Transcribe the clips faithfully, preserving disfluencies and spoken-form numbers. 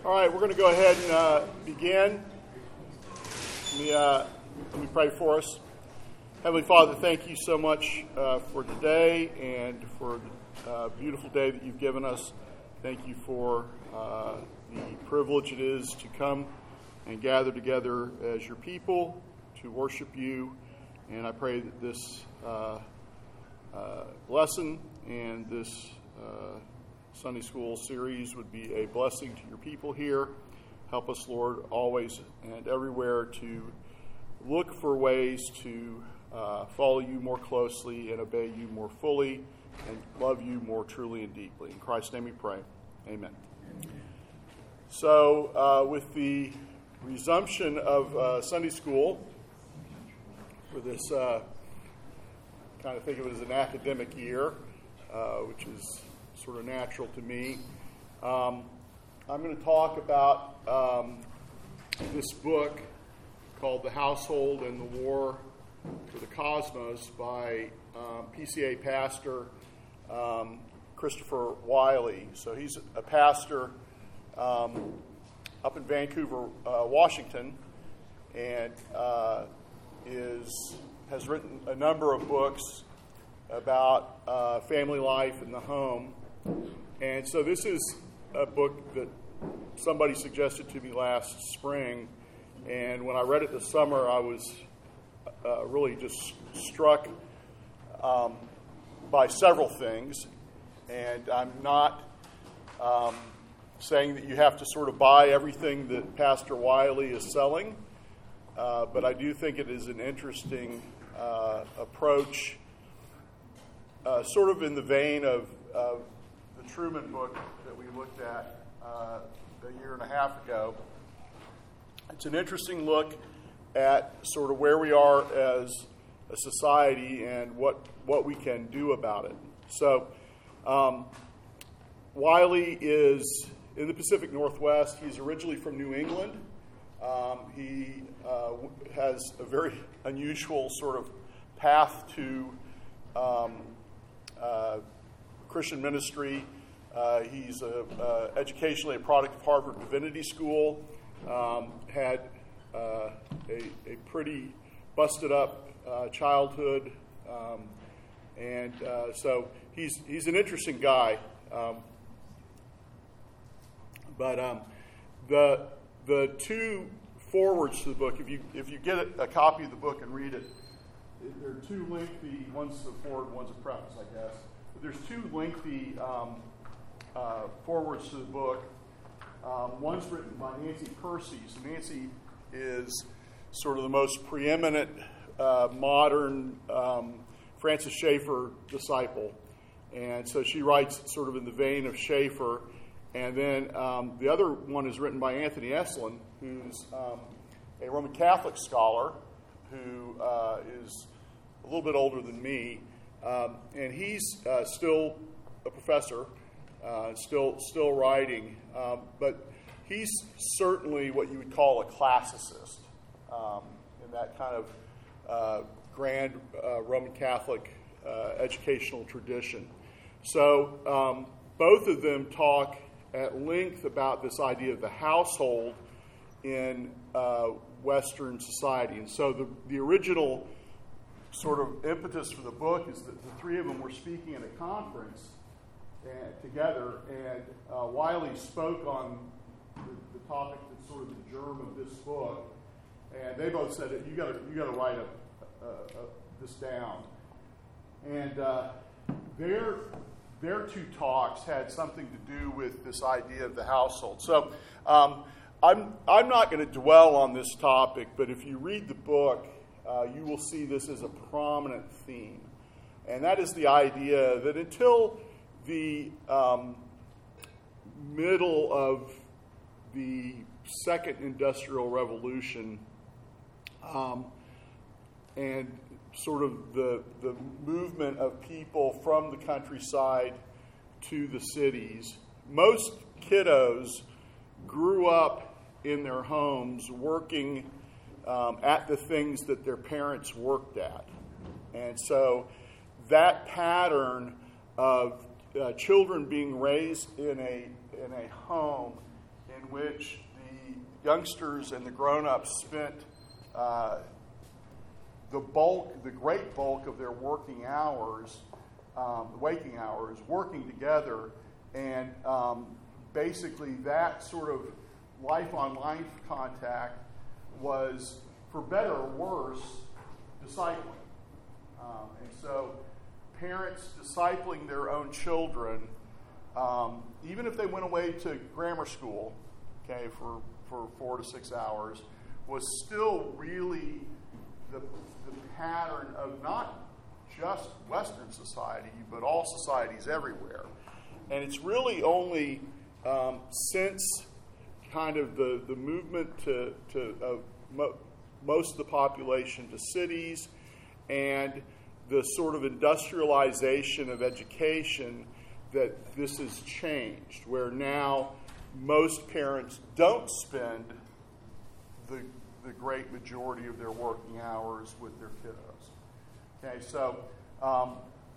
All right, we're going to go ahead and uh, begin. Let me, uh, let me pray for us. Heavenly Father, thank you so much uh, for today and for the uh, beautiful day that you've given us. Thank you for uh, the privilege it is to come and gather together as your people to worship you. And I pray that this uh, uh, lesson and this uh, Sunday school series would be a blessing to your people here. Help us, Lord, always and everywhere to look for ways to uh, follow you more closely and obey you more fully and love you more truly and deeply. In Christ's name we pray. Amen. So uh, with the resumption of uh, Sunday school for this, uh, kind of think of it as an academic year, uh, which is sort of natural to me. Um, I'm going to talk about um, this book called The Household and the War for the Cosmos by um, P C A pastor um, Christopher Wiley. So he's a pastor um, up in Vancouver, uh, Washington, and uh, is has written a number of books about uh, family life in the home. And so this is a book that somebody suggested to me last spring, and when I read it this summer, I was uh, really just struck um, by several things. And I'm not um, saying that you have to sort of buy everything that Pastor Wiley is selling, uh, but I do think it is an interesting uh, approach, uh, sort of in the vein of, of the Truman book that we looked at uh, a year and a half ago. It's an interesting look at sort of where we are as a society and what what we can do about it. So um, Wiley is in the Pacific Northwest. He's originally from New England. Um, he uh, has a very unusual sort of path to um, uh, Christian ministry. Uh, he's a, uh, educationally a product of Harvard Divinity School, um, had uh, a, a pretty busted up uh, childhood, um, and uh, so he's he's an interesting guy. Um, but um, the the two forwards to the book, if you if you get a, a copy of the book and read it, they're two lengthy. One's a forward, one's a preface, I guess. But there's two lengthy Um, Uh, forwards to the book. Um, one's written by Nancy Pearcey. So Nancy is sort of the most preeminent uh, modern um, Francis Schaeffer disciple. And so she writes sort of in the vein of Schaeffer. And then um, the other one is written by Anthony Esolen, who's um, a Roman Catholic scholar who uh, is a little bit older than me. Um, and he's uh, still a professor. Uh, still still writing, um, but he's certainly what you would call a classicist um, in that kind of uh, grand uh, Roman Catholic uh, educational tradition. So um, both of them talk at length about this idea of the household in uh, Western society. And so the, the original sort of impetus for the book is that the three of them were speaking at a conference And, together, and uh, Wiley spoke on the, the topic that's sort of the germ of this book, and they both said that you got to you got to write a, a, a, this down. And uh, their their two talks had something to do with this idea of the household. So um, I'm I'm not going to dwell on this topic, but if you read the book, uh, you will see this as a prominent theme, and that is the idea that until the um, middle of the Second Industrial Revolution um, and sort of the, the movement of people from the countryside to the cities, most kiddos grew up in their homes working um, at the things that their parents worked at. And so that pattern of Uh, children being raised in a in a home in which the youngsters and the grown-ups spent uh, the bulk, the great bulk of their working hours, um, waking hours, working together, and um, basically that sort of life-on-life contact was, for better or worse, discipling. Um, and so parents discipling their own children, um, even if they went away to grammar school, okay, for, for four to six hours, was still really the, the pattern of not just Western society, but all societies everywhere. And it's really only um, since kind of the, the movement to, to uh, mo- most of the population to cities and the sort of industrialization of education that this has changed, where now most parents don't spend the, the great majority of their working hours with their kiddos. Okay, so um,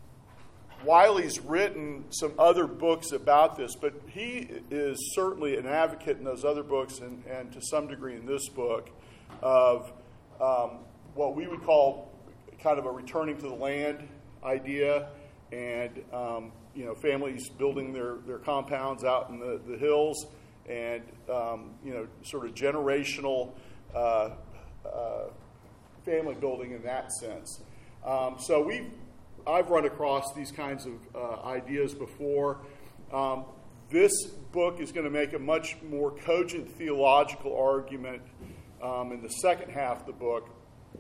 Wiley's written some other books about this, but he is certainly an advocate in those other books and, and to some degree in this book of um, what we would call kind of a returning to the land idea, and um, you know, families building their, their compounds out in the, the hills, and um, you know, sort of generational uh, uh, family building in that sense. Um, so we've I've run across these kinds of uh, ideas before. Um, this book is going to make a much more cogent theological argument um, in the second half of the book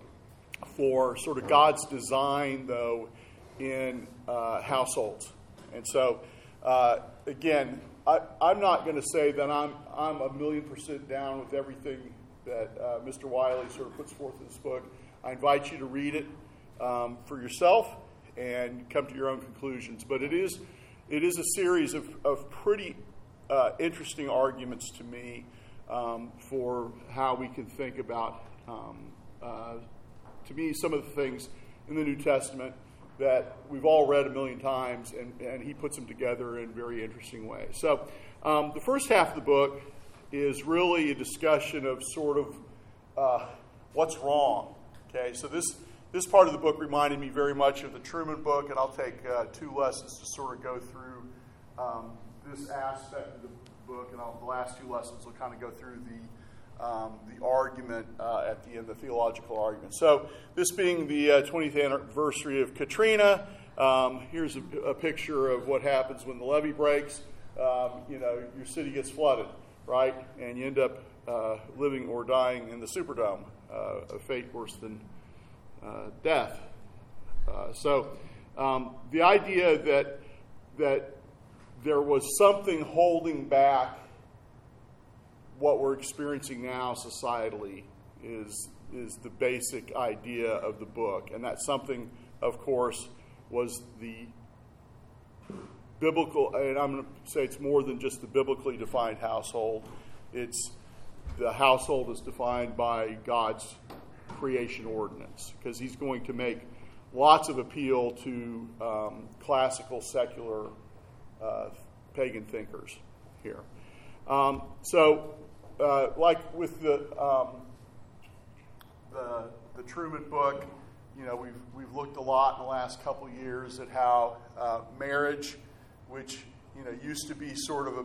for sort of God's design, though, in uh, households. And so, uh, again, I, I'm not going to say that I'm I'm a million percent down with everything that uh, Mister Wiley sort of puts forth in this book. I invite you to read it um, for yourself and come to your own conclusions. But it is it is a series of, of pretty uh, interesting arguments to me um, for how we can think about, um, uh, to me, some of the things in the New Testament that we've all read a million times, and, and he puts them together in very interesting ways. So um, the first half of the book is really a discussion of sort of uh, what's wrong. Okay, so this this part of the book reminded me very much of the Truman book, and I'll take uh, two lessons to sort of go through um, this aspect of the book, and I'll, the last two lessons will kind of go through the um, the argument uh, at the end, the theological argument. So this being the uh, twentieth anniversary of Katrina, um, here's a, a picture of what happens when the levee breaks. Um, you know, your city gets flooded, right? And you end up uh, living or dying in the Superdome, uh, a fate worse than uh, death. Uh, so um, the idea that that there was something holding back what we're experiencing now societally is is the basic idea of the book. And that something, of course, was the biblical, and I'm going to say it's more than just the biblically defined household. It's the household is defined by God's creation ordinance, because he's going to make lots of appeal to um, classical, secular, uh, pagan thinkers here. Um, so, uh, like with the, um, the the Truman book, you know, we've we've looked a lot in the last couple of years at how uh, marriage, which you know used to be sort of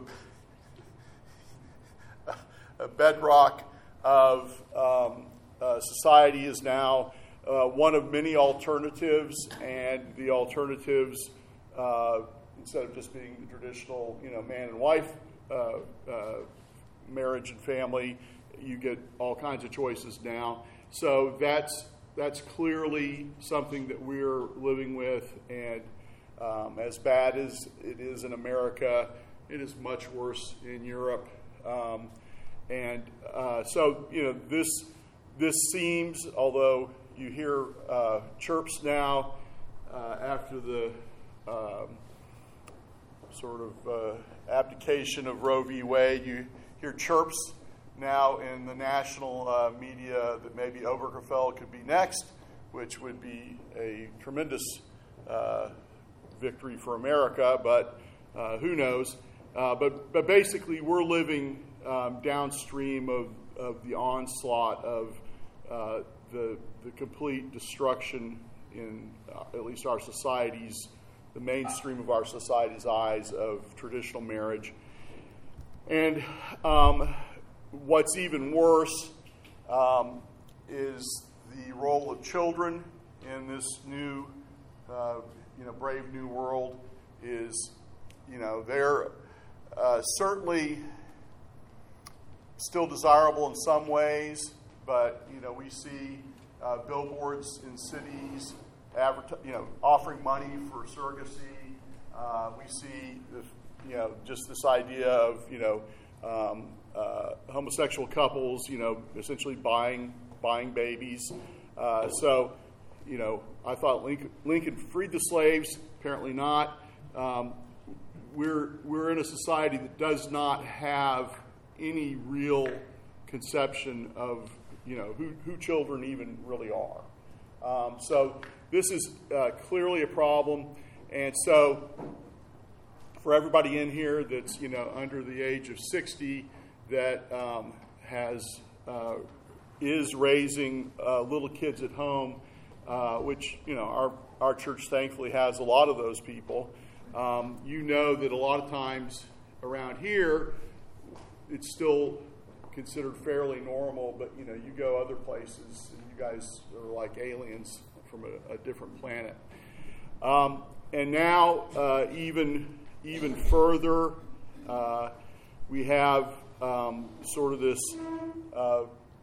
a, a bedrock of um, uh, society, is now uh, one of many alternatives, and the alternatives, uh, instead of just being the traditional, you know, man and wife uh, uh, marriage and family, you get all kinds of choices now. So that's that's clearly something that we're living with, and um, as bad as it is in America, it is much worse in Europe. Um, and uh, so, you know, this this seems, although you hear uh, chirps now uh, after the um, sort of uh, abdication of Roe v. Wade, you hear chirps now in the national uh, media that maybe Obergefell could be next, which would be a tremendous uh, victory for America, but uh, who knows. Uh, but but basically, we're living um, downstream of, of the onslaught of uh, the the complete destruction in uh, at least our society's, the mainstream of our society's eyes of traditional marriage. And um, what's even worse um, is the role of children in this new, uh, you know, brave new world. Is, you know, they're uh, certainly still desirable in some ways, but you know, we see uh, billboards in cities, advert- you know, offering money for surrogacy. Uh, we see, the, you know, just this idea of, you know, um, uh, homosexual couples, you know, essentially buying buying babies. Uh, so, you know, I thought Lincoln, Lincoln freed the slaves. Apparently not. Um, we're we're in a society that does not have any real conception of, you know, who, who children even really are. Um, so this is uh, clearly a problem. And so for everybody in here that's, you know, under the age of sixty that um, has uh, is raising uh, little kids at home, uh, which, you know, our, our church thankfully has a lot of those people. Um, you know that a lot of times around here, it's still considered fairly normal, but, you know, you go other places and you guys are like aliens from a, a different planet. Um, and now, uh, even even further, uh, we have um, sort of this, uh,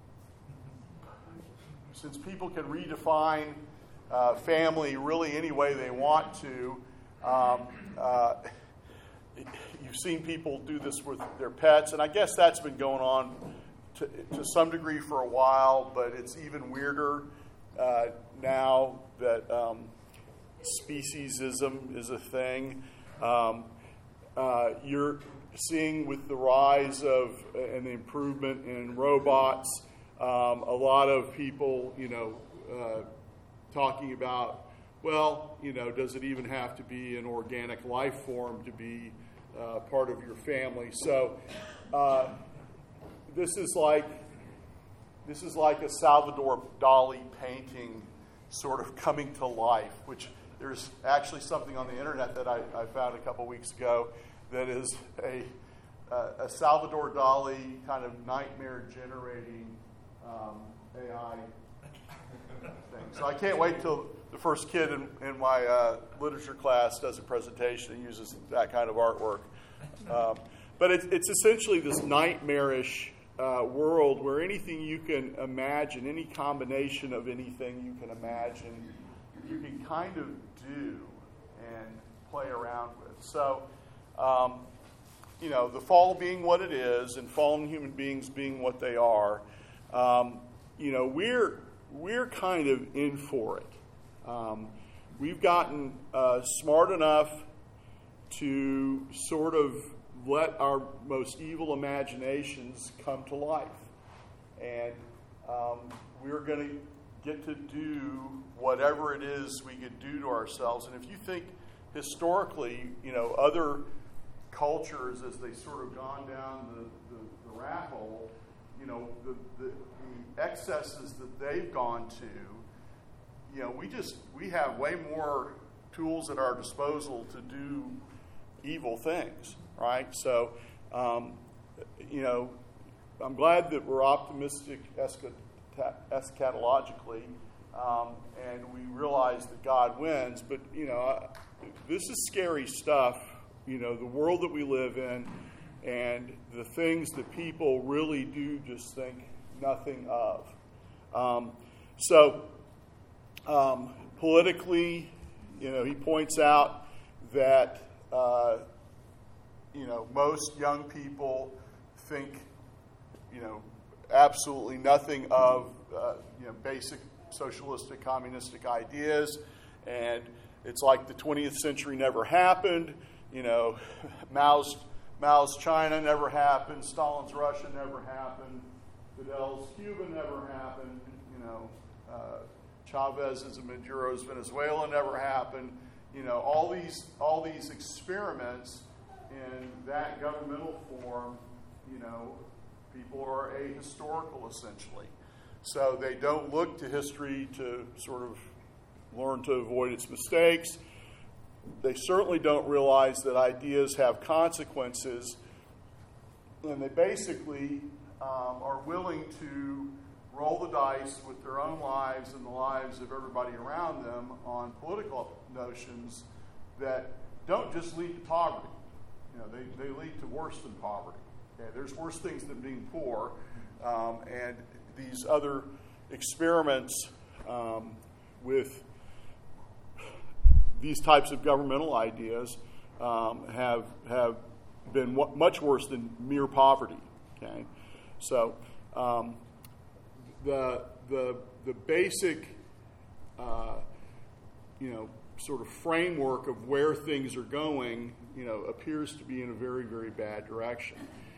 since people can redefine uh, family really any way they want to, um, uh, you've seen people do this with their pets, and I guess that's been going on to, to some degree for a while, but it's even weirder uh, now that um, speciesism is a thing. Um, uh, you're seeing with the rise of uh, and the improvement in robots, um, a lot of people, you know, uh, talking about, well, you know, does it even have to be an organic life form to be uh, part of your family? So uh, this is like this is like a Salvador Dali painting sort of coming to life, which there's actually something on the internet that I, I found a couple weeks ago that is a, uh, a Salvador Dali kind of nightmare generating um, A I thing. So I can't wait till the first kid in, in my uh, literature class does a presentation and uses that kind of artwork. Um, but it, it's essentially this nightmarish uh, world where anything you can imagine, any combination of anything you can imagine, you can kind of do and play around with. So, um, you know, the fall being what it is and fallen human beings being what they are, um, you know, we're we're kind of in for it. Um, we've gotten uh, smart enough to sort of let our most evil imaginations come to life. And um, we're going to get to do whatever it is we could do to ourselves. And if you think historically, you know, other cultures, as they sort of gone down the, the, the rat hole, you know, the, the, the excesses that they've gone to, you know, we just, we have way more tools at our disposal to do evil things, right? So, um, you know, I'm glad that we're optimistic eschatologically, um, and we realize that God wins, but, you know, I, this is scary stuff, you know, the world that we live in, and the things that people really do just think nothing of. Um, so, um, politically, you know, he points out that, uh, you know, most young people think, you know, absolutely nothing of, uh, you know, basic socialistic, communistic ideas, and it's like the twentieth century never happened. You know, Mao's Mao's China never happened. Stalin's Russia never happened. Fidel's Cuba never happened. You know, uh, Chavez's and Maduro's Venezuela never happened. You know, all these all these experiments in that governmental form, you know, people are ahistorical essentially. So they don't look to history to sort of learn to avoid its mistakes. They certainly don't realize that ideas have consequences, and they basically um, are willing to roll the dice with their own lives and the lives of everybody around them on political notions that don't just lead to poverty. You know, they, they lead to worse than poverty. Okay? There's worse things than being poor, um, and these other experiments um, with these types of governmental ideas um, have have been w- much worse than mere poverty. Okay, so um, the the the basic uh, you know sort of framework of where things are going, you know, appears to be in a very very bad direction.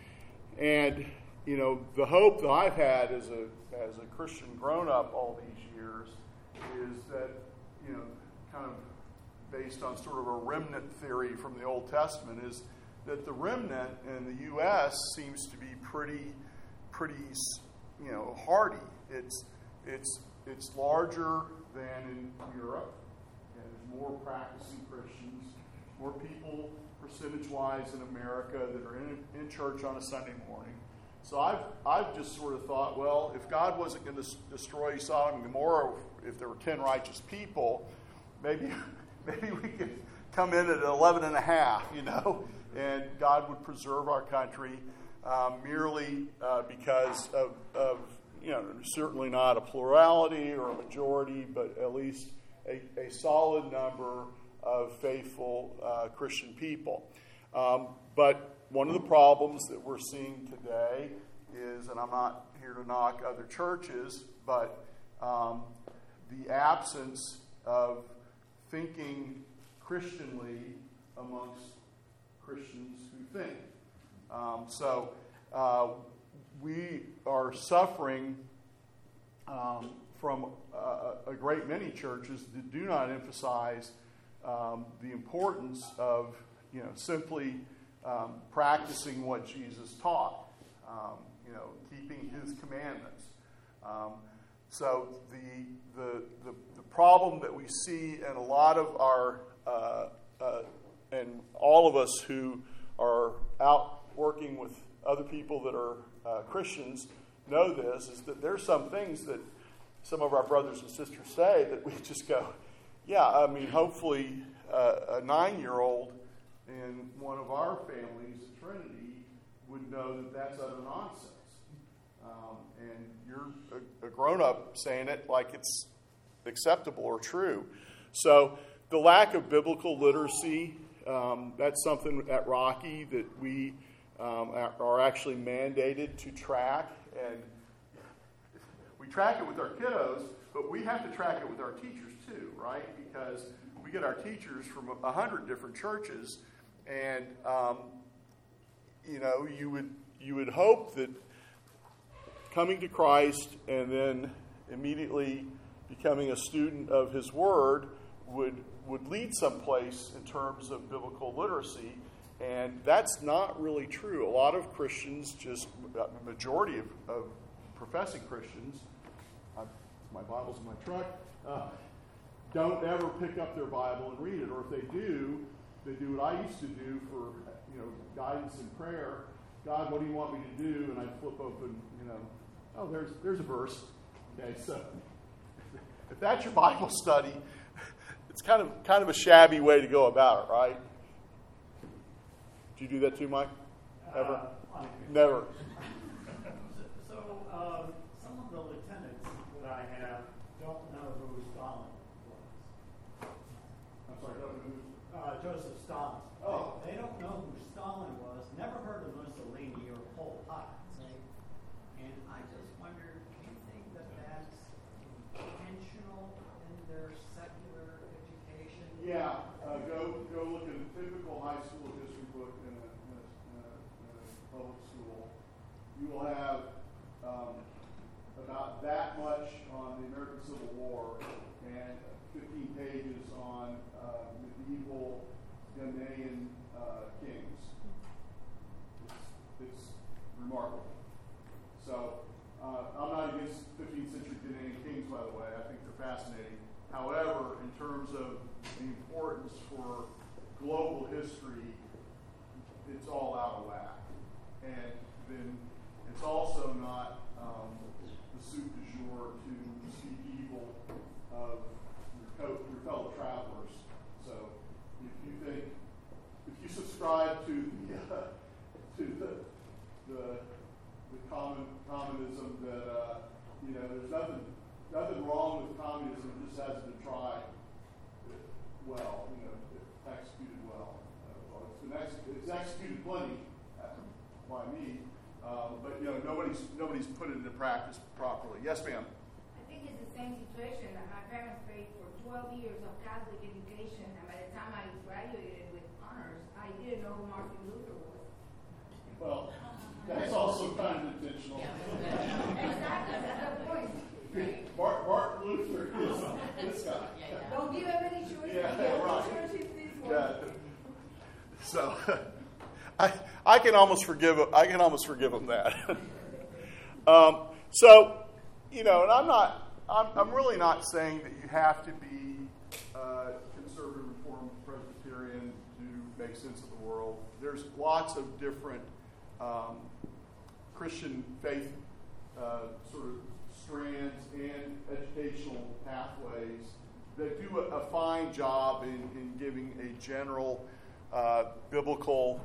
And you know, the hope that I've had as a as a Christian grown up all these years is that, you know, kind of based on sort of a remnant theory from the Old Testament, is that the remnant in the U S seems to be pretty, pretty, you know, hardy. It's it's it's larger than in Europe, and there's more practicing Christians, more people percentage-wise in America that are in in church on a Sunday morning. So I've I've just sort of thought, well, if God wasn't going to destroy Sodom and Gomorrah, if there were ten righteous people, maybe. Maybe we could come in at eleven and a half, you know, and God would preserve our country um, merely uh, because of, of, you know, certainly not a plurality or a majority, but at least a, a solid number of faithful uh, Christian people. Um, but one of the problems that we're seeing today is, and I'm not here to knock other churches, but um, the absence of thinking Christianly amongst Christians who think. Um, so uh, we are suffering um, from a, a great many churches that do not emphasize um, the importance of, you know, simply um, practicing what Jesus taught, um, you know, keeping His commandments. Um, So the, the the the problem that we see in a lot of our uh, uh, and all of us who are out working with other people that are uh, Christians know this, is that there's some things that some of our brothers and sisters say that we just go, yeah, I mean, hopefully uh, a nine-year-old in one of our families at Trinity would know that that's utter nonsense. Um, and you're a, a grown-up saying it like it's acceptable or true. So the lack of biblical literacy, um, that's something at Rocky that we um, are actually mandated to track. And we track it with our kiddos, but we have to track it with our teachers too, right? Because we get our teachers from a hundred different churches, and um, you know, you would you would hope that coming to Christ and then immediately becoming a student of His Word would would lead someplace in terms of biblical literacy, and that's not really true. A lot of Christians, just a majority of, of professing Christians, I, my Bible's in my truck, uh, don't ever pick up their Bible and read it, or if they do, they do what I used to do for, you know, guidance in prayer. God, what do you want me to do? And I'd flip open, you know, oh, there's there's a verse. Okay, so if that's your Bible study, it's kind of kind of a shabby way to go about it, right? Do you do that too, Mike? Ever? Uh, Never. So um, some of the lieutenants that I have don't know who Stalin was. I'm sorry, don't know who? Uh, Joseph Stalin. Oh. They, they don't know who Stalin was. Never heard of Mussolini or Pol Pot. And I just wondered, do you think that that's intentional in their secular education? Yeah, uh, go go look at a typical high school history book in a, in a, in a, in a public school. You will have um, about that much on the American Civil War and fifteen pages on uh, medieval Ghanaian uh, kings. it's remarkable. So uh, I'm not against fifteenth century Canadian kings, by the way. I think they're fascinating. However, in terms of the importance for global history, it's all out of whack. And then it's also not um, the soup du jour to speak evil of your, co- your fellow travelers. So if you think, if you subscribe to the, uh, to the, the, the common, communism that, uh, you know, there's nothing, nothing wrong with communism, it just hasn't been tried well, you know, executed well. Uh, well it's, been ex- it's executed plenty uh, by me, um, but, you know, nobody's, nobody's put it into practice properly. Yes, ma'am? I think it's the same situation. My parents paid for twelve years of Catholic education, and by the time I graduated with honors, I didn't know who Martin Luther was. Well, that's also kind of intentional. Exactly, that's the point. Martin, Martin Luther is this guy. Don't give him any choice. Yeah, Give him right. choice if this one. Yeah. So, I I can almost forgive I can almost forgive him that. um, so, you know, and I'm not I'm I'm really not saying that you have to be uh, conservative, reformed, Presbyterian to make sense of the world. There's lots of different um, Christian faith uh, sort of strands and educational pathways that do a, a fine job in, in giving a general uh, biblically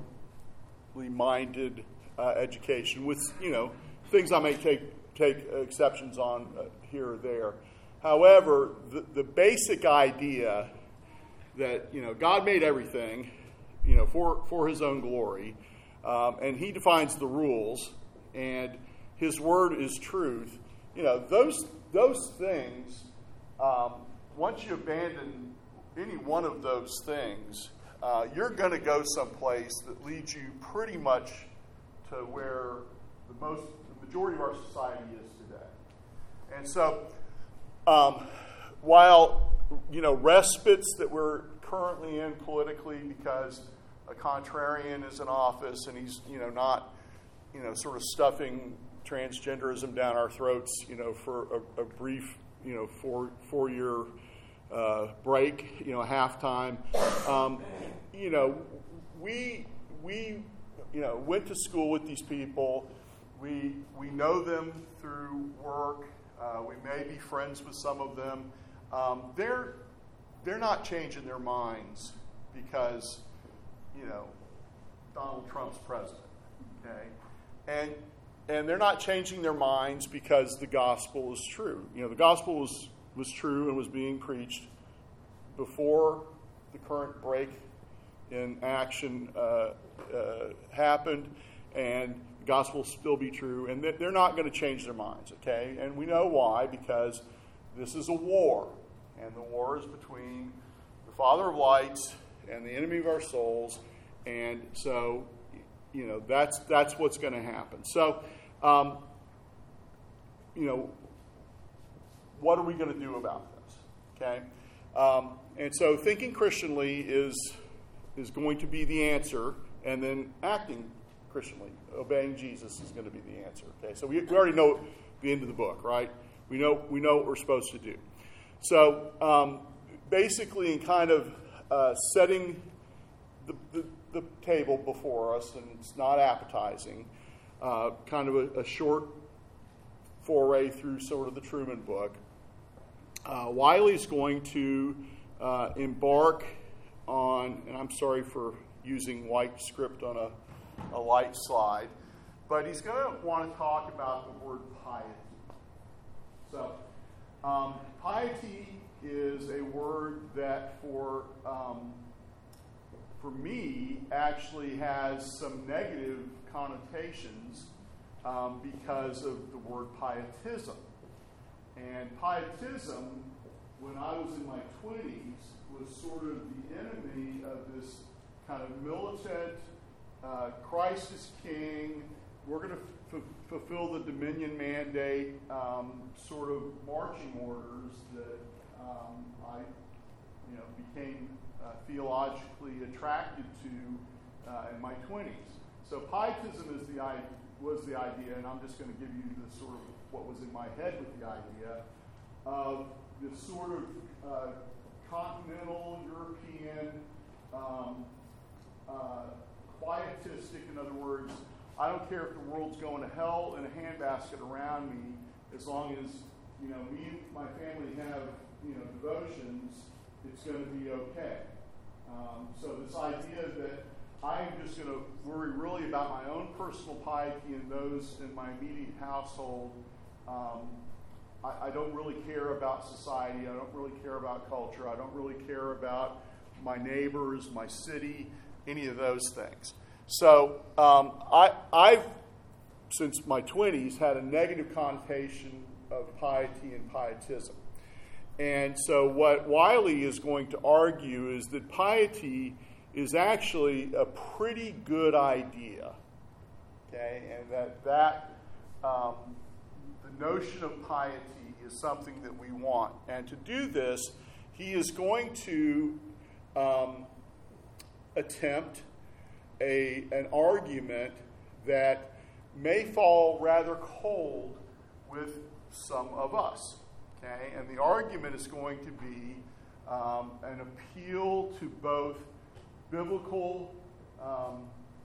minded uh, education with, you know, things I may take take exceptions on uh, here or there. However, the, the basic idea that, you know, God made everything, you know, for, for his own glory, um, and he defines the rules, and his word is truth. You know, those those things, um, once you abandon any one of those things, uh, you're going to go someplace that leads you pretty much to where the most, the majority of our society is today. And so, um, while, you know, respites that we're currently in politically because a contrarian is in office and he's, you know, not, you know, sort of stuffing transgenderism down our throats, you know, for a, a brief, you know, four four year uh, break, you know, halftime. Um, you know, we we you know went to school with these people. We we know them through work. Uh, we may be friends with some of them. Um, they're they're not changing their minds because, you know, Donald Trump's president. Okay, and. And they're not changing their minds because the gospel is true. You know, the gospel was, was true and was being preached before the current break in action uh, uh, happened, and the gospel will still be true. And they're not going to change their minds, okay? And we know why, because this is a war. And the war is between the Father of lights and the enemy of our souls. And so, you know, that's that's what's going to happen. So, um, you know, what are we going to do about this? Okay, um, and so thinking Christianly is is going to be the answer, and then acting Christianly, obeying Jesus, is going to be the answer. Okay, so we, we already know the end of the book, right? We know we know what we're supposed to do. So um, basically, in kind of uh, setting the, the the table before us, and it's not appetizing, uh, kind of a, a short foray through sort of the Truman book. Uh, Wiley's going to uh, embark on, and I'm sorry for using white script on a, a light slide, but he's going to want to talk about the word piety. So, um, piety is a word that for um, for me, actually has some negative connotations um, because of the word pietism. And pietism, when I was in my twenties, was sort of the enemy of this kind of militant, uh, Christ is king, we're going to f- fulfill the dominion mandate, um, sort of marching orders that um, I, you know, became Uh, theologically attracted to uh, in my twenties. So pietism is the was the idea, and I'm just going to give you the sort of what was in my head with the idea of this sort of uh, continental European um, uh, quietistic. In other words, I don't care if the world's going to hell in a handbasket around me, as long as you know me and my family have you know devotions, it's going to be okay. Um, so this idea that I'm just going to worry really about my own personal piety and those in my immediate household. Um, I, I don't really care about society. I don't really care about culture. I don't really care about my neighbors, my city, any of those things. So um, I, I've, since my twenties, had a negative connotation of piety and pietism. And so what Wiley is going to argue is that piety is actually a pretty good idea, okay, and that that um, the notion of piety is something that we want. And to do this, he is going to um, attempt a an argument that may fall rather cold with some of us, okay, and the argument is going to be um, an appeal to both biblical um,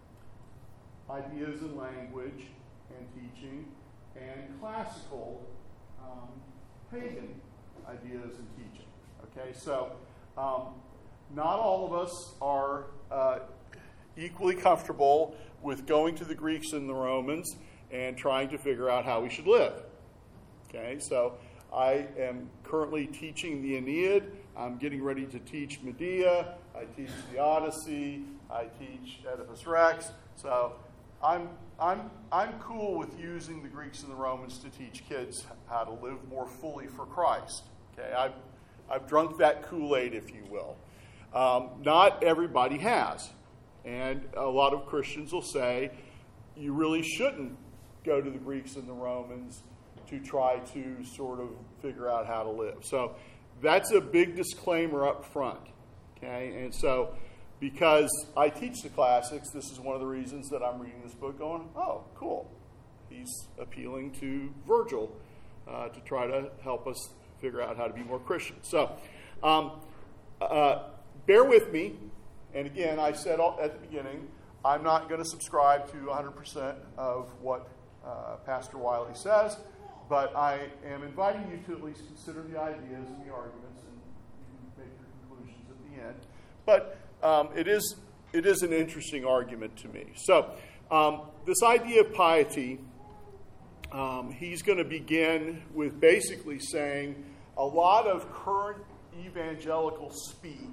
ideas and language and teaching, and classical um, pagan ideas and teaching. Okay, so um, not all of us are uh, equally comfortable with going to the Greeks and the Romans and trying to figure out how we should live. Okay, so I am currently teaching the Aeneid. I'm getting ready to teach Medea. I teach the Odyssey. I teach Oedipus Rex. So I'm I'm I'm cool with using the Greeks and the Romans to teach kids how to live more fully for Christ. Okay, I've I've drunk that Kool-Aid, if you will. Um, not everybody has, and a lot of Christians will say you really shouldn't go to the Greeks and the Romans to try to sort of figure out how to live. So that's a big disclaimer up front. Okay, and so because I teach the classics, this is one of the reasons that I'm reading this book going, oh, cool. He's appealing to Virgil uh, to try to help us figure out how to be more Christian. So um, uh, bear with me. And again, I said at the beginning, I'm not going to subscribe to one hundred percent of what uh, Pastor Wiley says, but I am inviting you to at least consider the ideas and the arguments, and you can make your conclusions at the end. But um, it is it is an interesting argument to me. So um, this idea of piety, um, he's going to begin with basically saying a lot of current evangelical speak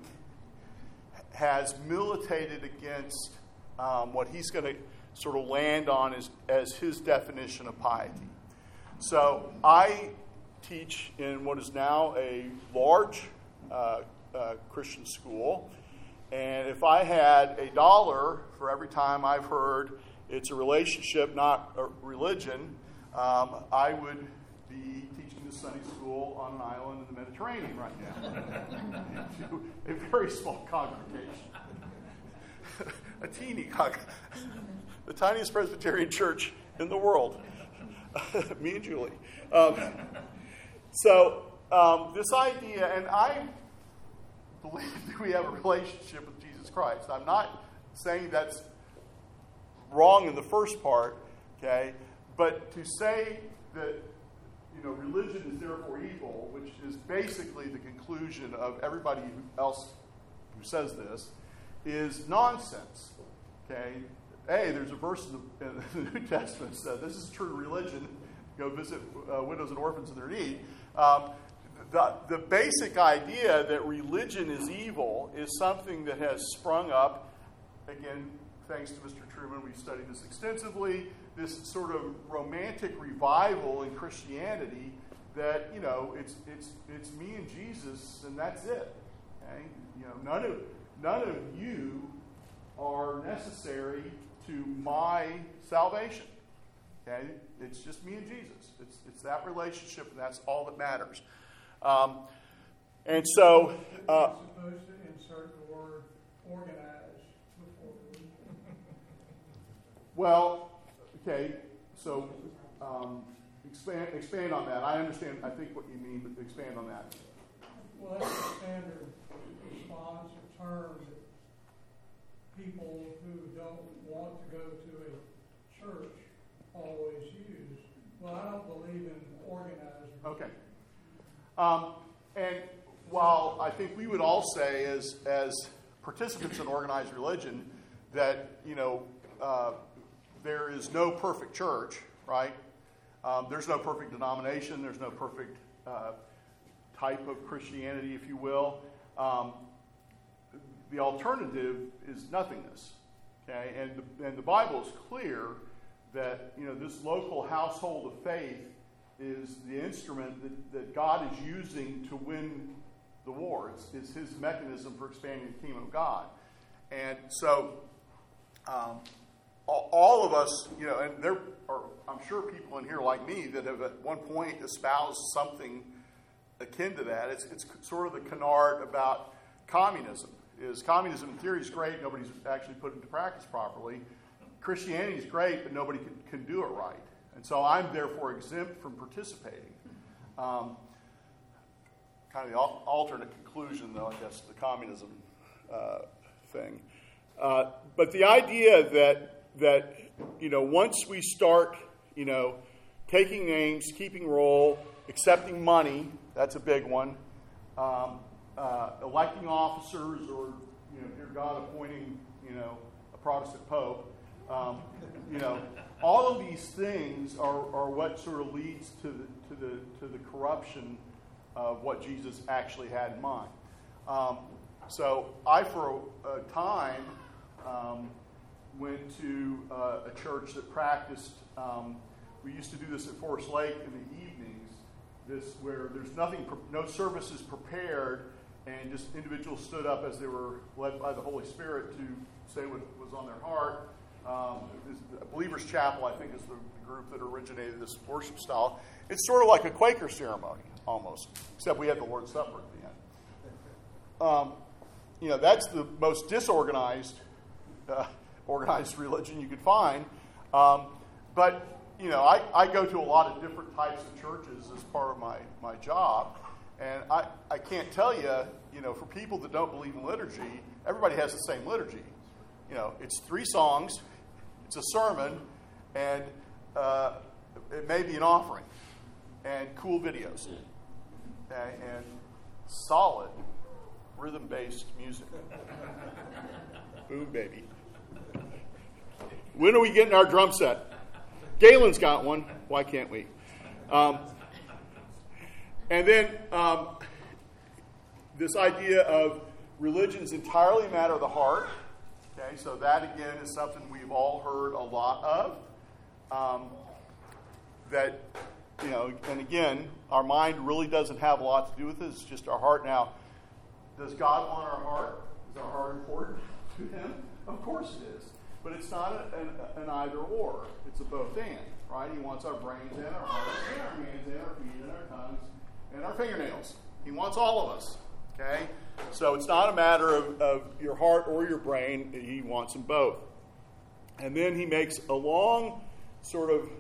has militated against um, what he's going to sort of land on as, as his definition of piety. So I teach in what is now a large uh, uh, Christian school, and if I had a dollar for every time I've heard it's a relationship, not a religion, um, I would be teaching this Sunday school on an island in the Mediterranean right now. To a very small congregation. A teeny congregation. The tiniest Presbyterian church in the world. Me and Julie. Um, so um, this idea, and I believe that we have a relationship with Jesus Christ. I'm not saying that's wrong in the first part, okay? But to say that, you know, religion is therefore evil, which is basically the conclusion of everybody else who says this, is nonsense, okay? Hey, there's a verse in the, in the New Testament that says this is true religion. Go visit uh, widows and orphans in their need. Um, the, the basic idea that religion is evil is something that has sprung up, again, thanks to Mister Truman, we've studied this extensively, this sort of romantic revival in Christianity that, you know, it's it's it's me and Jesus and that's it. Okay? You know, none of none of you are necessary to my salvation. Okay? It's just me and Jesus. It's it's that relationship, and that's all that matters. Um, and so, uh, you're supposed to insert the word organize before Well, okay, so um, expand expand on that. I understand, I think what you mean, but expand on that. Well, that's a standard response or term that people who don't want to go to a church always use. Well, I don't believe in organized. Okay. Um, and while I think we would all say as as participants in organized religion that, you know, uh, there is no perfect church, right? Um, there's no perfect denomination. There's no perfect uh, type of Christianity, if you will. Um, the alternative is nothingness, okay? And the, and the Bible is clear that, you know, this local household of faith is the instrument that, that God is using to win the war. It's, it's his mechanism for expanding the kingdom of God. And so um, all, all of us, you know, and there are, I'm sure, people in here like me that have at one point espoused something akin to that. It's, it's sort of the canard about communism. Is communism in theory is great, nobody's actually put it into practice properly. Christianity is great, but nobody can, can do it right. And so I'm therefore exempt from participating. Um, kind of the al- alternate conclusion, though, I guess, the communism uh, thing. Uh, but the idea that, that, you know, once we start, you know, taking names, keeping roll, accepting money, that's a big one, um, uh, electing officers or, you know, dear God, appointing, you know, a Protestant pope, um, you know, all of these things are, are what sort of leads to the, to the to the corruption of what Jesus actually had in mind. Um, so I, for a, a time, um, went to uh, a church that practiced. Um, we used to do this at Forest Lake in the evenings. This where there's nothing, no services prepared, and just individuals stood up as they were led by the Holy Spirit to say what was on their heart. Um, Believers Chapel, I think, is the group that originated this worship style. It's sort of like a Quaker ceremony, almost, except we had the Lord's Supper at the end. Um, you know, that's the most disorganized, uh, organized religion you could find. Um, but, you know, I, I go to a lot of different types of churches as part of my, my job. And I, I can't tell you, you know, for people that don't believe in liturgy, everybody has the same liturgy. You know, it's three songs, it's a sermon, and uh, it may be an offering, and cool videos, okay, and solid rhythm-based music. Boom, baby. When are we getting our drum set? Galen's got one. Why can't we? Um, and then um, this idea of religion is entirely a matter of the heart. Okay, so that again is something we've all heard a lot of. Um, that, you know, and again, our mind really doesn't have a lot to do with it. It's just our heart. Now, does God want our heart? Is our heart important to him? Of course it is. But it's not a, an, an either or. It's a both and, right? He wants our brains and our hearts and our hands and our feet and our tongues and our fingernails. He wants all of us. Okay? So it's not a matter of, of your heart or your brain. He wants them both. And then he makes a long sort of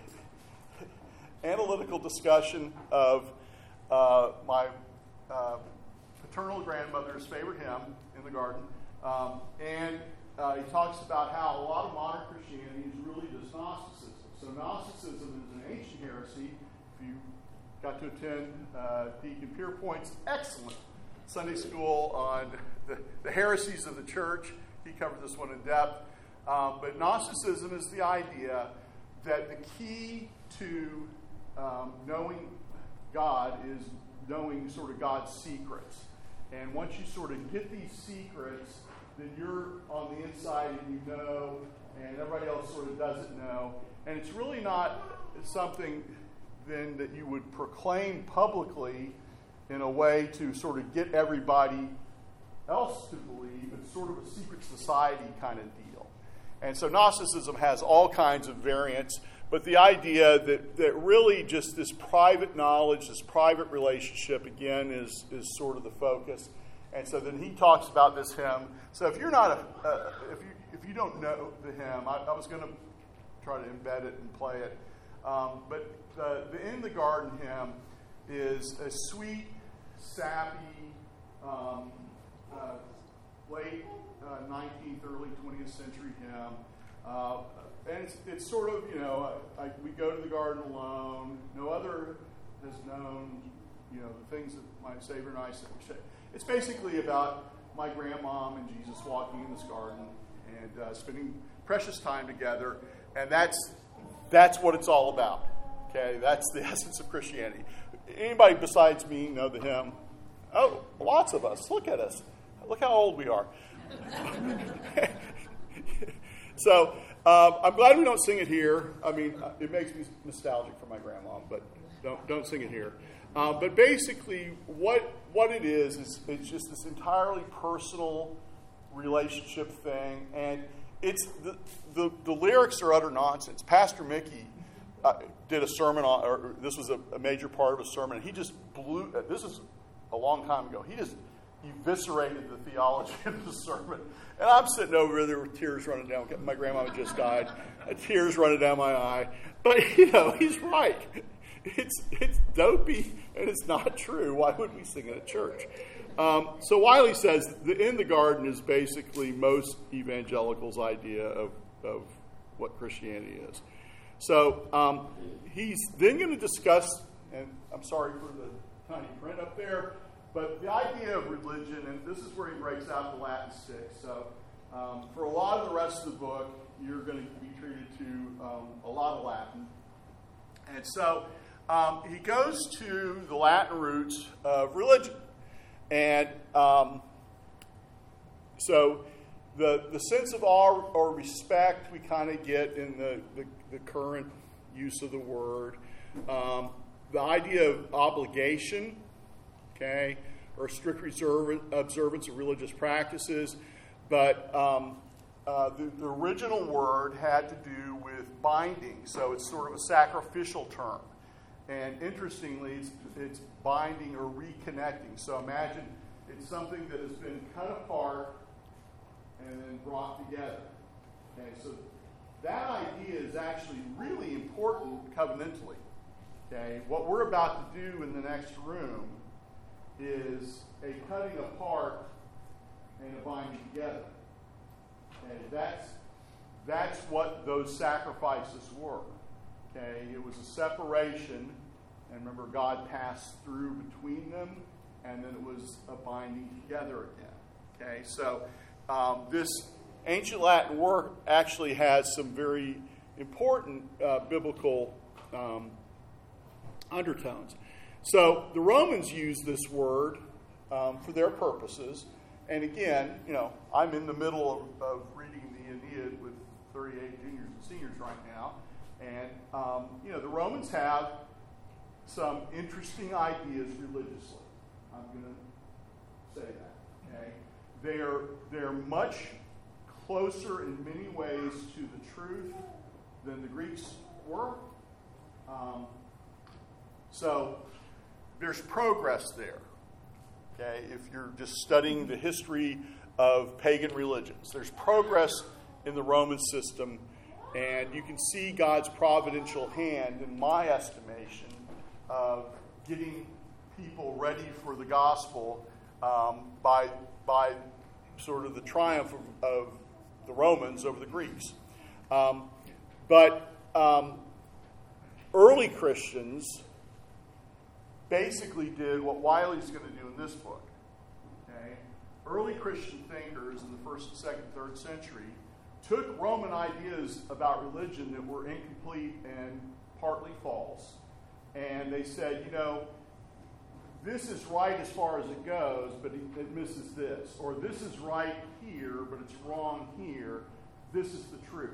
analytical discussion of uh, my uh, paternal grandmother's favorite hymn in the garden. Um, and uh, he talks about how a lot of modern Christianity is really just Gnosticism. So Gnosticism is an ancient heresy. If you got to attend uh, Deacon Pierpoint's excellent Sunday school on the, the heresies of the church, he covered this one in depth. Um, but Gnosticism is the idea that the key to um, knowing God is knowing sort of God's secrets. And once you sort of get these secrets, then you're on the inside and you know, and everybody else sort of doesn't know. And it's really not something then that you would proclaim publicly in a way to sort of get everybody else to believe. It's sort of a secret society kind of deal. And so Gnosticism has all kinds of variants, but the idea that, that really just this private knowledge, this private relationship, again, is, is sort of the focus. And so then he talks about this hymn. So if you're not a, uh, if you if you don't know the hymn, I, I was going to try to embed it and play it. Um, but the, the In the Garden hymn is a sweet, sappy, um, uh, late uh, nineteenth, early twentieth century hymn. Uh, and it's, it's sort of, you know, I, I, we go to the garden alone. No other has known, you know, the things that my Savior and I say. It's basically about my grandmom and Jesus walking in this garden and uh, spending precious time together. And that's that's what it's all about. Okay, that's the essence of Christianity. Anybody besides me know the hymn? Oh, lots of us. Look at us. Look how old we are. So um, I'm glad we don't sing it here. I mean, it makes me nostalgic for my grandma, but don't don't sing it here. Uh, but basically, what what it is is it's just this entirely personal relationship thing, and it's the the, the lyrics are utter nonsense. Pastor Mickey uh, did a sermon on, or this was a, a major part of a sermon. And he just blew. Uh, this is a long time ago. He just eviscerated the theology of the sermon. And I'm sitting over there with tears running down. My grandma had just died. Tears running down my eye. But, you know, he's right. It's it's dopey and it's not true. Why would we sing it at church? Um, so Wiley says the In the Garden is basically most evangelicals' idea of, of what Christianity is. So um, he's then going to discuss, and I'm sorry for the tiny print up there, but the idea of religion, and this is where he breaks out the Latin stick. So um, for a lot of the rest of the book, you're going to be treated to um, a lot of Latin. And so um, he goes to the Latin roots of religion. And um, so the the sense of awe or respect we kind of get in the, the, the current use of the word. Um, the idea of obligation, okay, or strict reserve, observance of religious practices. But um, uh, the, the original word had to do with binding, so it's sort of a sacrificial term. And interestingly, it's, it's binding or reconnecting. So imagine it's something that has been cut apart and then brought together. Okay, so that idea is actually really important covenantally. Okay, what we're about to do in the next room is a cutting apart and a binding together. Okay, that's that's what those sacrifices were. Okay, it was a separation, and remember, God passed through between them, and then it was a binding together again. Okay, so um, this ancient Latin word actually has some very important uh, biblical um, undertones. So the Romans used this word um, for their purposes, and again, you know, I'm in the middle of, of reading the Aeneid with thirty-eight juniors and seniors right now. And, um, you know, the Romans have some interesting ideas religiously. I'm going to say that, okay? They're, they're much closer in many ways to the truth than the Greeks were. Um, so there's progress there, okay, if you're just studying the history of pagan religions. There's progress in the Roman system. And you can see God's providential hand, in my estimation, of getting people ready for the gospel um, by by sort of the triumph of, of the Romans over the Greeks. Um, but um, early Christians basically did what Wiley's going to do in this book. Okay? Early Christian thinkers in the first, second, third century took Roman ideas about religion that were incomplete and partly false, and they said, you know, this is right as far as it goes, but it misses this. Or this is right here, but it's wrong here. This is the truth.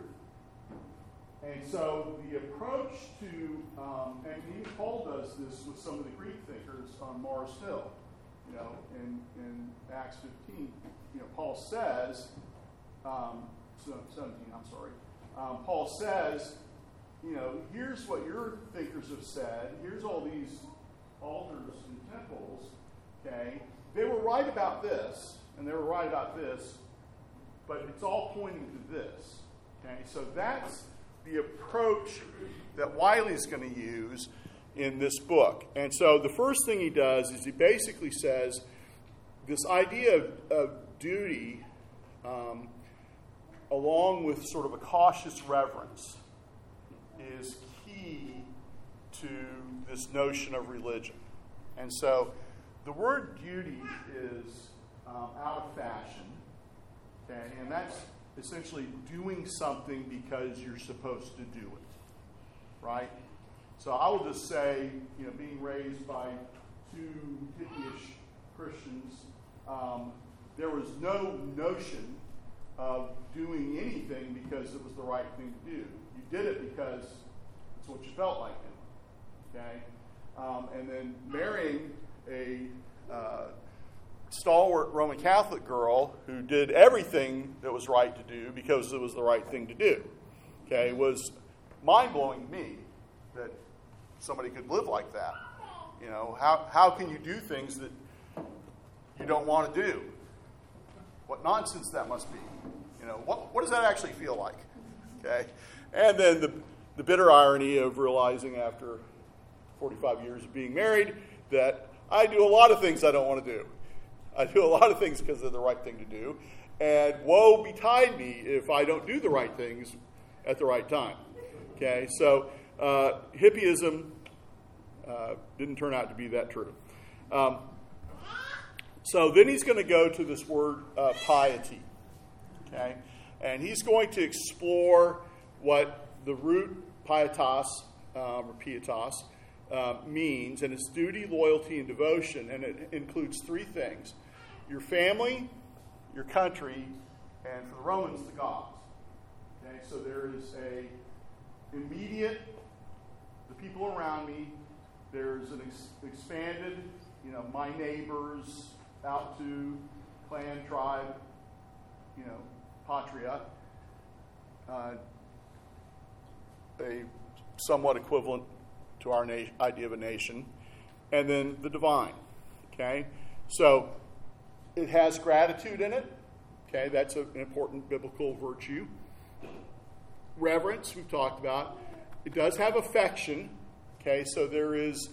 And so the approach to, um, and even Paul does this with some of the Greek thinkers on Mars Hill, you know, in, in Acts fifteen. You know, Paul says, um, seventeen, I'm sorry. Um, Paul says, you know, here's what your thinkers have said. Here's all these altars and temples, okay? They were right about this, and they were right about this, but it's all pointing to this, okay? So that's the approach that Wiley's going to use in this book. And so the first thing he does is he basically says this idea of, of duty, um, along with sort of a cautious reverence, is key to this notion of religion. And so the word duty is um, out of fashion, okay, and that's essentially doing something because you're supposed to do it, right? So I will just say, you know, being raised by two hippie-ish Christians, um, there was no notion of doing anything because it was the right thing to do. You did it because it's what you felt like doing, okay? Um, and then marrying a uh, stalwart Roman Catholic girl who did everything that was right to do because it was the right thing to do, okay, was mind-blowing to me that somebody could live like that. You know, how how can you do things that you don't want to do? What nonsense that must be. You know, what what does that actually feel like? Okay? And then the the bitter irony of realizing after forty-five years of being married that I do a lot of things I don't want to do. I do a lot of things because they're the right thing to do. And woe betide me if I don't do the right things at the right time. Okay? So uh, hippieism uh, didn't turn out to be that true. Um, so then he's going to go to this word uh, piety. Okay? And he's going to explore what the root pietas, um, or pietas, uh, means, and it's duty, loyalty, and devotion. And it includes three things: your family, your country, and for the Romans, the gods. Okay? So there is a immediate, the people around me. There's an ex- expanded, you know, my neighbors, out to clan, tribe, you know, patria, uh, a somewhat equivalent to our na- idea of a nation, and then the divine. Okay, so it has gratitude in it. Okay, that's a, an important biblical virtue. Reverence, we've talked about. It does have affection. Okay, so there is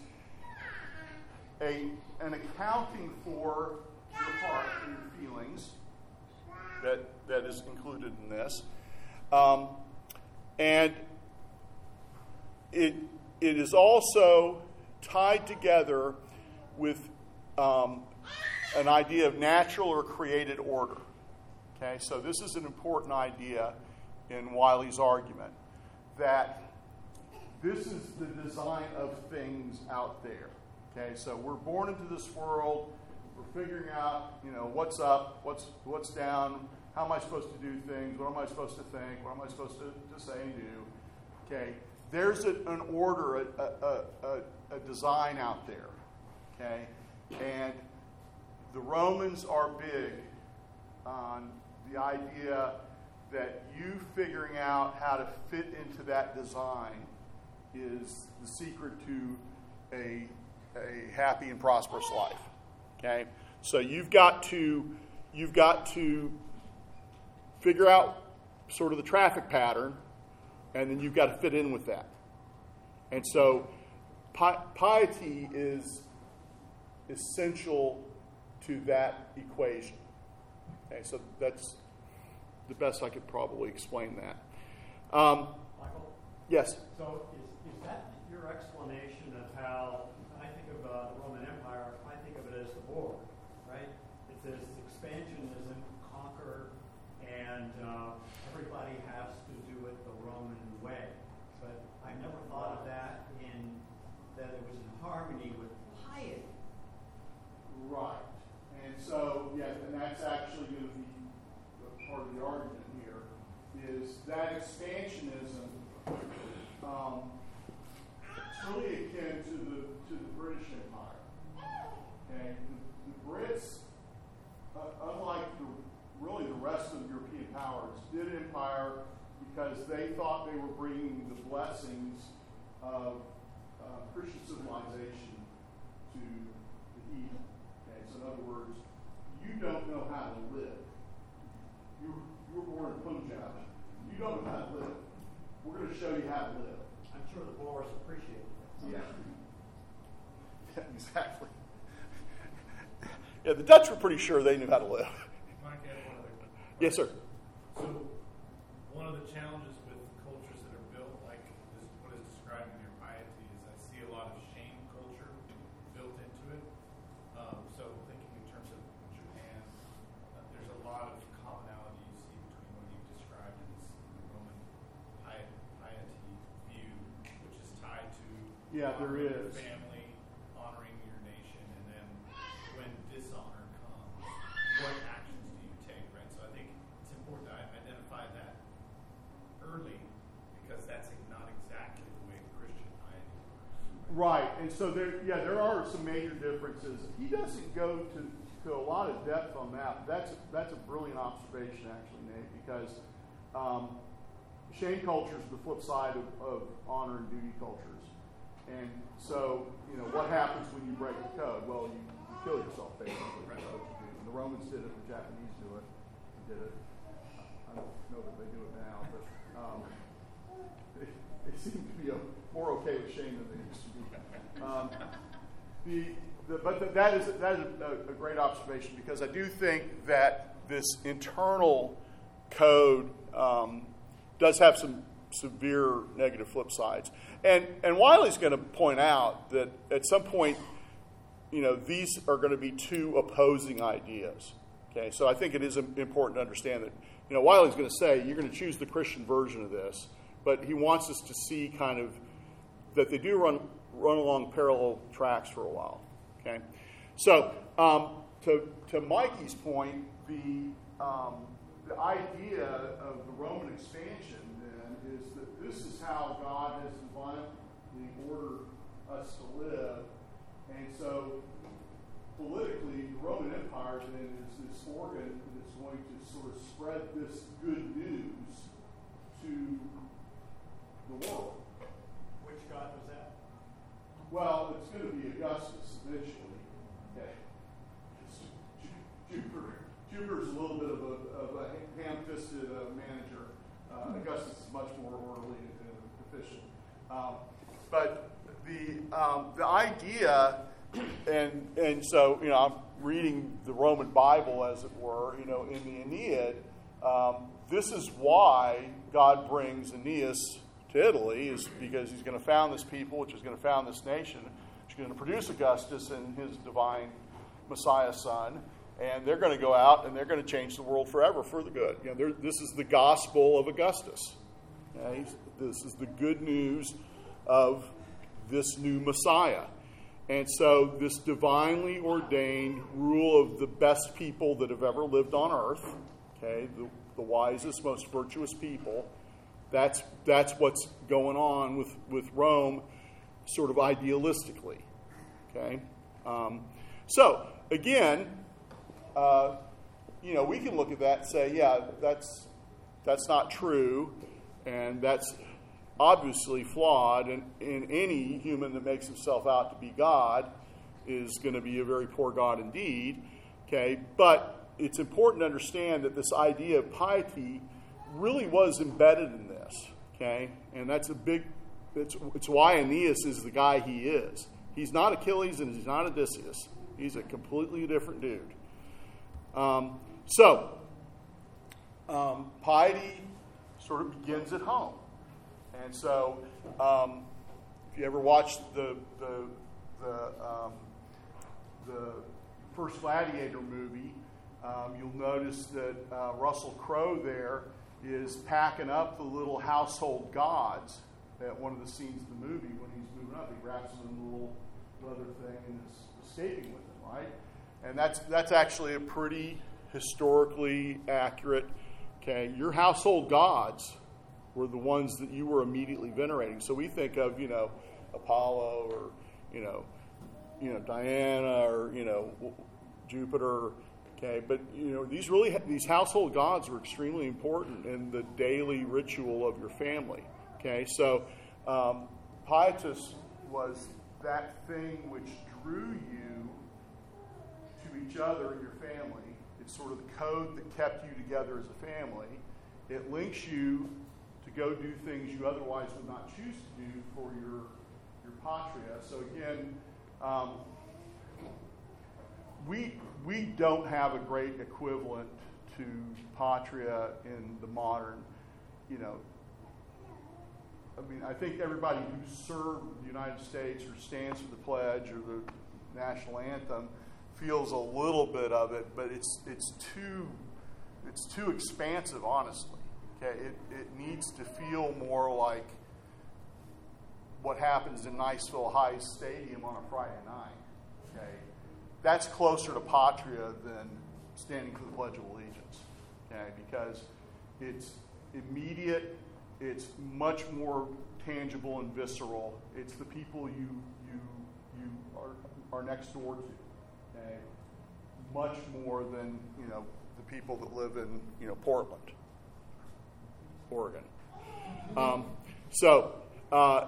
a an accounting for your heart and your feelings that that is included in this, um, and it it is also tied together with um, an idea of natural or created order. Okay, so this is an important idea in Wiley's argument, that this is the design of things out there. Okay, so we're born into this world. We're figuring out, you know, what's up, what's what's down, how am I supposed to do things, what am I supposed to think, what am I supposed to, to say and do. Okay, there's a, an order, a, a, a, a design out there. Okay, and the Romans are big on the idea that you figuring out how to fit into that design is the secret to a, a happy and prosperous life. Okay? So you've got to you've got to figure out sort of the traffic pattern, and then you've got to fit in with that. And so pi- piety is essential to that equation. Okay, so that's the best I could probably explain that. Um, Michael? yes? So is, is that your explanation of how, I think of uh, the Roman Empire, I think of it as the board, right? It's this expansionism, conquer, and uh, everybody has to do it the Roman way. But I never thought of that in, that it was in harmony with piety. Right. And so, yeah, and that's actually going to be part of the argument here, is that expansionism, um, it's really akin to the to the British Empire. Okay, the, the Brits, uh, unlike the, really the rest of the European powers, did empire because they thought they were bringing the blessings of uh, Christian civilization to the heathen. Okay, so in other words, you don't know how to live. You, you were born in Punjab. You don't know how to live. we're going to show you how to live. I'm sure the Boers appreciate that. Yeah. Yeah, exactly. Yeah, the Dutch were pretty sure they knew how to live. Mike, I have one other question. Yes, sir. So, one of the challenges with cultures that are built like this, what is described in your piety, is I see a lot of shame culture built into it. Um, so, thinking in terms of Japan, uh, there's a lot of commonality you see between what you've described in this in the Roman piety, piety view, which is tied to Yeah, there honoring your is. family, honoring your nation, and then when dishonor comes, what actions do you take, right? So I think it's important to identify that early, because that's not exactly the way Christian piety works. Right, and so there, yeah, there are some major differences. He doesn't go to, to a lot of depth on that. That's that's a brilliant observation, actually, Nate, because um, shame culture is the flip side of, of honor and duty cultures. And so, you know, what happens when you break the code? Well, you, you kill yourself, basically. That's what you do. And the Romans did it. The Japanese do it. They did it. I don't know that they do it now, but um, they, they seem to be a, more okay with shame than they used to be. Um, the, the, but the, that is that is a, a great observation, because I do think that this internal code um, does have some severe negative flip sides. And and Wiley's going to point out that at some point, you know, these are going to be two opposing ideas. Okay, so I think it is important to understand that, you know, Wiley's going to say you're going to choose the Christian version of this, but he wants us to see kind of that they do run run along parallel tracks for a while. Okay, so um, to to Mikey's point, the um, the idea of the Roman expansion then is that this is how God has divinely ordered us to live, and so politically, the Roman Empire then is this organ that's going to sort of spread this good news to the world. Which God was that? Well, it's going to be Augustus eventually. Okay. Jupiter, Jupiter's a little bit of a, of a ham-fisted uh, manager. Uh, Augustus is much more orderly and efficient. Um, but the um, the idea, and and so you know, I'm reading the Roman Bible, as it were. You know, in the Aeneid, um, this is why God brings Aeneas to Italy, is because he's going to found this people, which is going to found this nation, which is going to produce Augustus and his divine Messiah son, and they're going to go out and they're going to change the world forever for the good. You know, this is the gospel of Augustus. Okay? This is the good news of this new Messiah. And so this divinely ordained rule of the best people that have ever lived on earth, okay, the, the wisest, most virtuous people, That's that's what's going on with, with Rome, sort of idealistically. Okay, um, so again, uh, you know, we can look at that and say, yeah, that's that's not true, and that's obviously flawed. And, and any human that makes himself out to be God is going to be a very poor God indeed. Okay, but it's important to understand that this idea of piety really was embedded in this, okay? And that's a big, it's, it's why Aeneas is the guy he is. He's not Achilles and he's not Odysseus. He's a completely different dude. Um, so, um, piety sort of begins at home. And so, um, if you ever watched the, the, the, um, the first Gladiator movie, um, you'll notice that uh, Russell Crowe there is packing up the little household gods at one of the scenes of the movie. When he's moving up, he wraps them in a little leather thing and is escaping with them, right? And that's that's actually a pretty historically accurate, okay, your household gods were the ones that you were immediately venerating. So we think of, you know, Apollo or, you know, you know, Diana or, you know, Jupiter. Okay, but you know, these really these household gods were extremely important in the daily ritual of your family. Okay, so um, pietas was that thing which drew you to each other and your family. It's sort of the code that kept you together as a family. It links you to go do things you otherwise would not choose to do for your your patria. So again, um, we we don't have a great equivalent to patria in the modern, you know. I mean, I think everybody who served the United States or stands for the pledge or the national anthem feels a little bit of it, but it's it's too it's too expansive, honestly. Okay, it it needs to feel more like what happens in Niceville High Stadium on a Friday night. Okay, that's closer to patria than standing for the Pledge of Allegiance. Okay, because it's immediate. It's much more tangible and visceral. It's the people you you you are are next door to. Okay? Much more than, you know, the people that live in, you know, Portland, Oregon. Um, so, uh,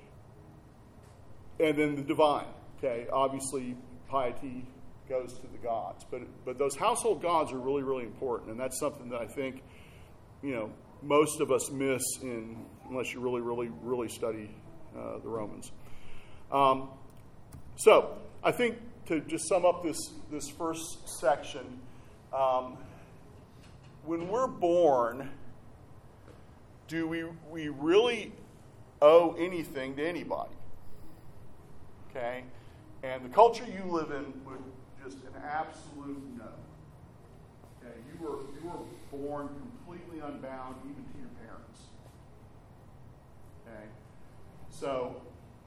and then the divine. Okay, obviously piety goes to the gods, but but those household gods are really really important, and that's something that I think, you know, most of us miss in unless you really, really, really study uh, the Romans. Um, so I think to just sum up this this first section, um, when we're born, do we we really owe anything to anybody? Okay, and the culture you live in would just an absolute no. Okay, you were you were born completely unbound, even to your parents. Okay, so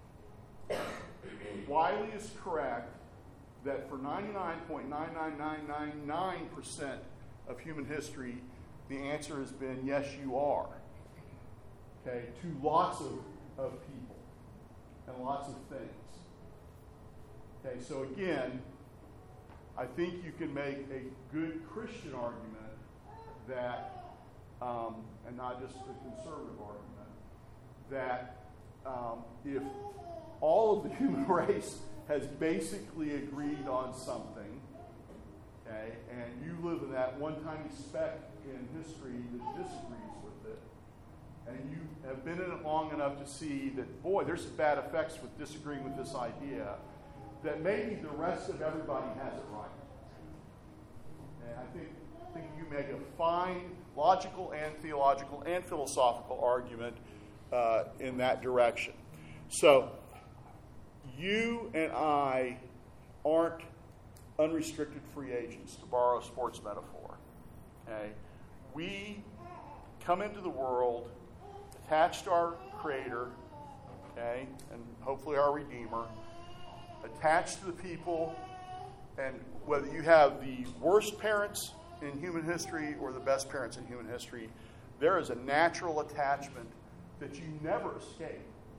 Wiley is correct that for ninety-nine point nine nine nine nine nine percent of human history, the answer has been yes, you are. Okay, to lots of, of people and lots of things. Okay, so again, I think you can make a good Christian argument that, um, and not just a conservative argument, that um, if all of the human race has basically agreed on something, okay, and you live in that one tiny speck in history that disagrees with it, and you have been in it long enough to see that, boy, there's some bad effects with disagreeing with this idea, that maybe the rest of everybody has it right. And I think, I think you make a fine logical and theological and philosophical argument uh, in that direction. So, you and I aren't unrestricted free agents, to borrow a sports metaphor. Okay? We come into the world attached to our Creator, okay, and hopefully our Redeemer, attached to the people, and whether you have the worst parents in human history or the best parents in human history, there is a natural attachment that you never escape.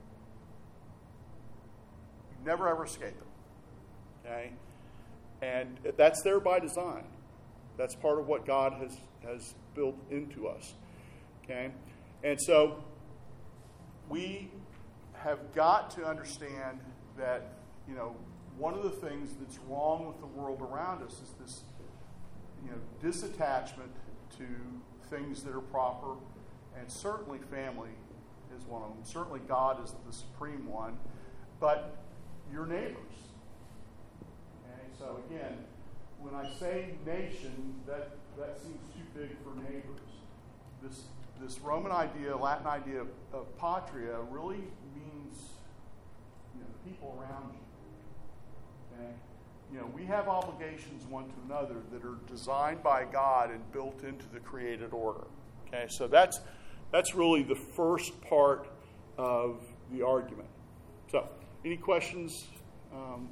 You never ever escape it. Okay? And that's there by design. That's part of what God has, has built into us. Okay? And so we have got to understand that, you know, one of the things that's wrong with the world around us is this, you know, disattachment to things that are proper, and certainly family is one of them. Certainly God is the supreme one, but your neighbors. Okay, so again, when I say nation, that that seems too big for neighbors. This this Roman idea, Latin idea of, of patria really means, you know, the people around you. Okay? You know, we have obligations one to another that are designed by God and built into the created order. Okay, so that's that's really the first part of the argument. So, any questions? Um,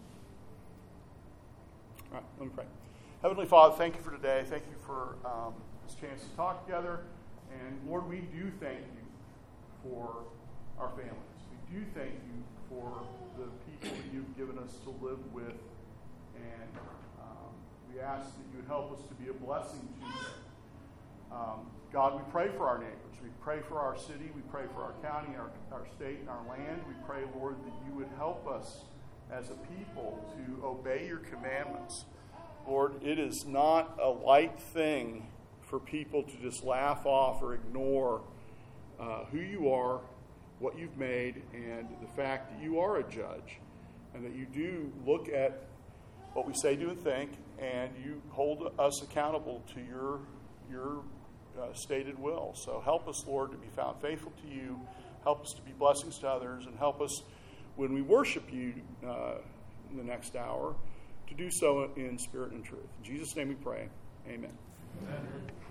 all right, let me pray. Heavenly Father, thank you for today. Thank you for um, this chance to talk together. And Lord, we do thank you for our families. We do thank you for the people that you've given us to live with. And um, we ask that you would help us to be a blessing to them. Um, God, we pray for our neighbors. We pray for our city. We pray for our county, our, our state, and our land. We pray, Lord, that you would help us as a people to obey your commandments. Lord, it is not a light thing for people to just laugh off or ignore uh, who you are, what you've made, and the fact that you are a judge, and that you do look at what we say, do, and think, and you hold us accountable to your your uh, stated will. So help us, Lord, to be found faithful to you. Help us to be blessings to others, and help us when we worship you uh, in the next hour to do so in spirit and truth. In Jesus' name we pray. Amen. Amen.